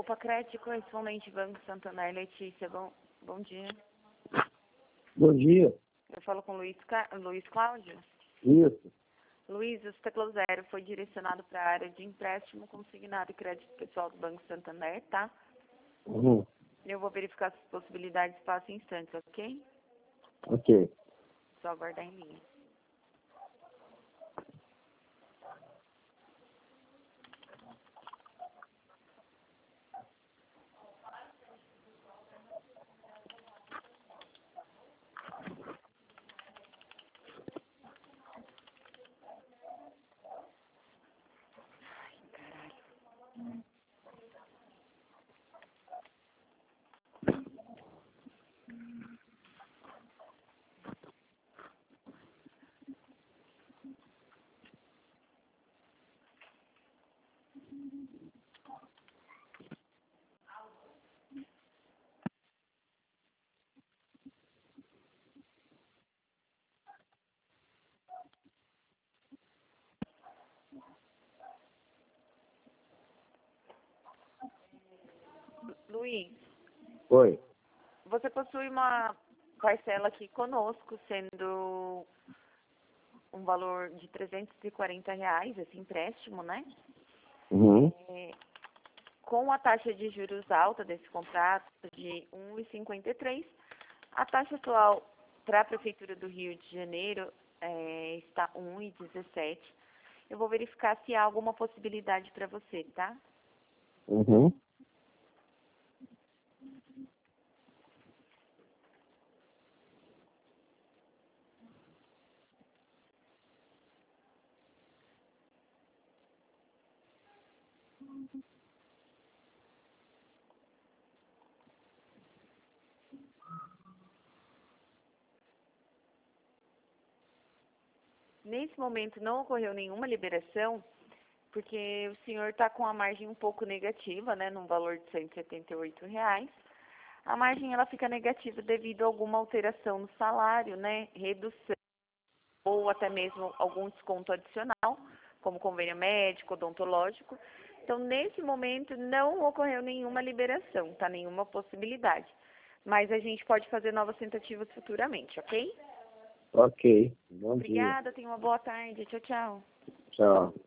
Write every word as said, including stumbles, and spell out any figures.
Opa, Crédito, correspondente Banco Santander, Letícia, bom, bom dia. Bom dia. Eu falo com o Luiz, Ca... Luiz Cláudio. Isso. Luiz, o Teclo Zero foi direcionado para a área de empréstimo consignado e crédito pessoal do Banco Santander, tá? Uhum. Eu vou verificar as possibilidades passo em instantes, ok? Ok. Só aguardar em linha. Luiz, Oi. você possui uma parcela aqui conosco, sendo um valor de trezentos e quarenta reais, esse empréstimo, né? Uhum. É, com a taxa de juros alta desse contrato de um vírgula cinquenta e três, a taxa atual para a Prefeitura do Rio de Janeiro é, está um vírgula dezessete. Eu vou verificar se há alguma possibilidade para você, tá? Uhum. Nesse momento não ocorreu nenhuma liberação, porque o senhor está com a margem um pouco negativa, né, num valor de cento e setenta e oito reais. A margem ela fica negativa devido a alguma alteração no salário, né, redução ou até mesmo algum desconto adicional, como convênio médico, odontológico. Então, nesse momento, não ocorreu nenhuma liberação, tá? Nenhuma possibilidade. Mas a gente pode fazer novas tentativas futuramente, ok? Ok. Bom dia. Obrigada, tenha uma boa tarde. Tchau, tchau. Tchau.